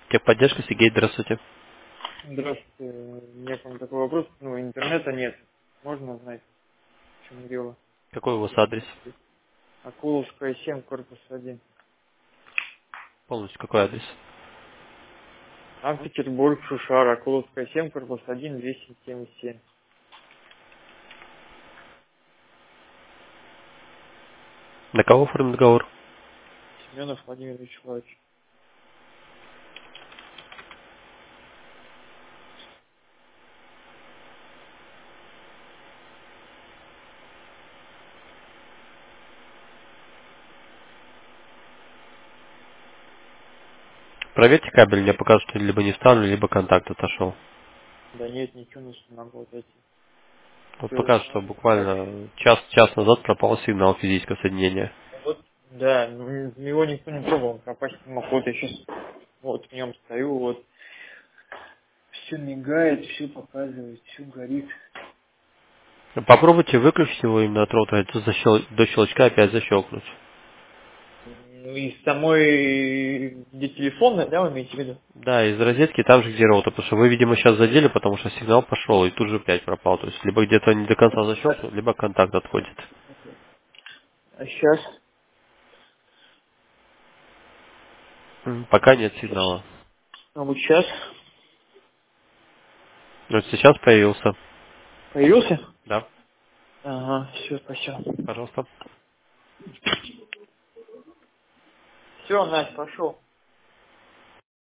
Техподдержка, Сергей, здравствуйте. Здравствуйте. У меня к вам такой вопрос. Ну, интернета нет. Можно узнать, в чем дело? Какой у вас адрес? Акуловская 7, корпус 1. Полностью какой адрес? Санкт-Петербург, Шушара, Акуловская 7, корпус 1, 277. На кого оформлен договор? Семенов Владимир Вячеславович. Проверьте кабель, мне покажут, что либо не вставлен, либо контакт отошел. Да нет, ничего не могу отойти. Вот Всё. пока что буквально час назад пропал сигнал физического соединения. Вот, да, ну, его никто не пробовал, пропасть не мог. Вот я сейчас вот в нем стою, вот все мигает, все показывает, все горит. Попробуйте выключить его именно от роутера, до щелчка опять защелкнуть. Ну и самой, где телефонная, да, вы имеете в виду? Да, из розетки там же, где роутер, потому что вы, видимо, сейчас задели, потому что сигнал пошел и тут же опять пропал. То есть либо где-то не до конца защелкнут, либо контакт отходит. А сейчас? Пока нет сигнала. А вот сейчас? Вот сейчас появился. Появился? Да, Ага, все, спасибо. пожалуйста. Все, Настя, пошел.